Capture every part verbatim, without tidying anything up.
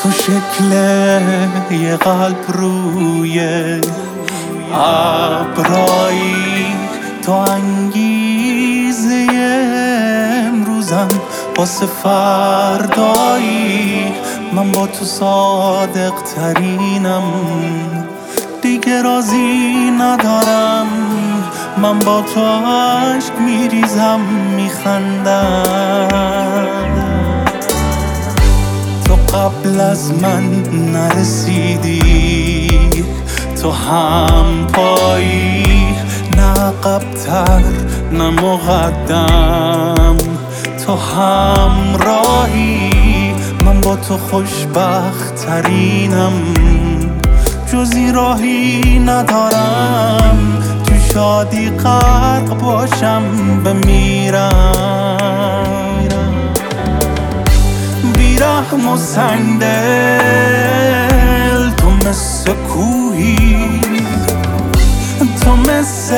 تو شکل یه قلب روی ابرایی، تو انگیزه امروزم واسه فردایی. من با تو صادق ترینم، دیگه راضی ندارم. من با تو عشق میریزم میخندم. تو قبل از من نرسیدی، تو هم پایی، نه عقب‌تر نه مقدم، تو همراهی. من با تو خوشبخت ترینم، جزی راهی ندارم. تو شادی غرق باشم بمیرم. بیرحم و سنگدل تو مثل کوهی، تو مثل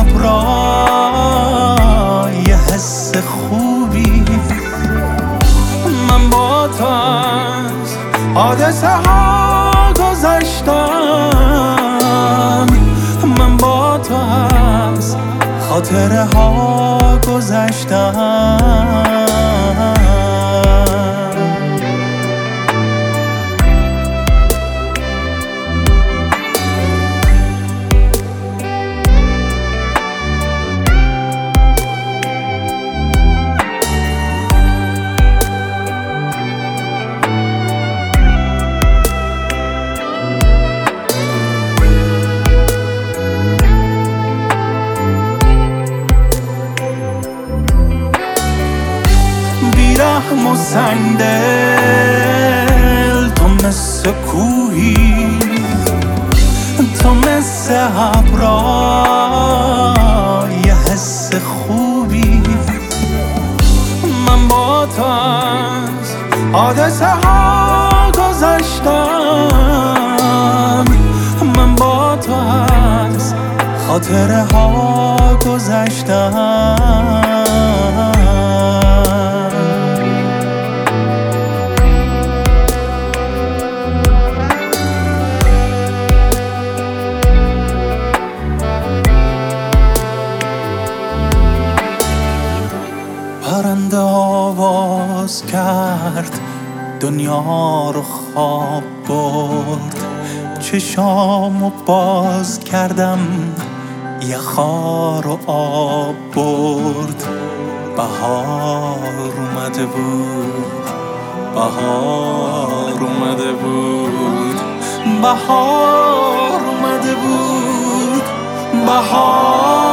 ابرا یه حس خوبی. من با تو از حادثه ها گذشتم، من با تو از خاطره ها گذشتم. بیرحم و سنگدل تو مثل کوهی، تو مثل ابرا یه حس خوبی. من با تو از حادثه ها گذشتم، من با تو از خاطره ها گذشتم. پرنده آواز کرد، دنیا رو خواب برد. چشامو باز کردم، یه خار و آب برد. بهار اومده بود، بهار اومده بود، بهار اومده بود، بهار